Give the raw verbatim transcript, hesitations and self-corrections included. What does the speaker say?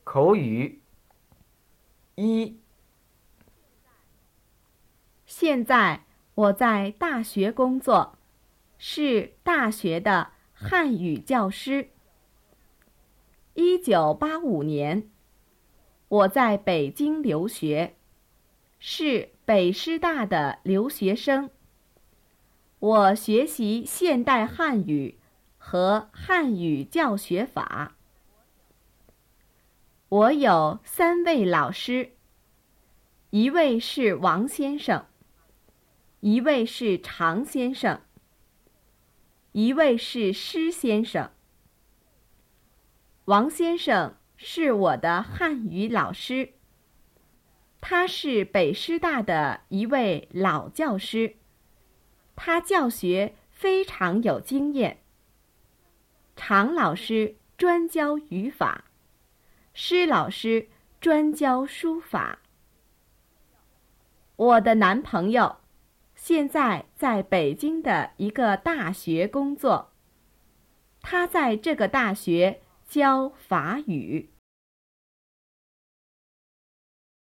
口语一。 现在我在大学工作，是大学的汉语教师。一九八五年，我在北京留学，是北师大的留学生。我学习现代汉语和汉语教学法。我有三位老师，一位是王先生，一位是常先生，一位是施先生。王先生是我的汉语老师，他是北师大的一位老教师，他教学非常有经验。常老师专教语法，施老师专教书法。我的男朋友现在在北京的一个大学工作，他在这个大学教法语。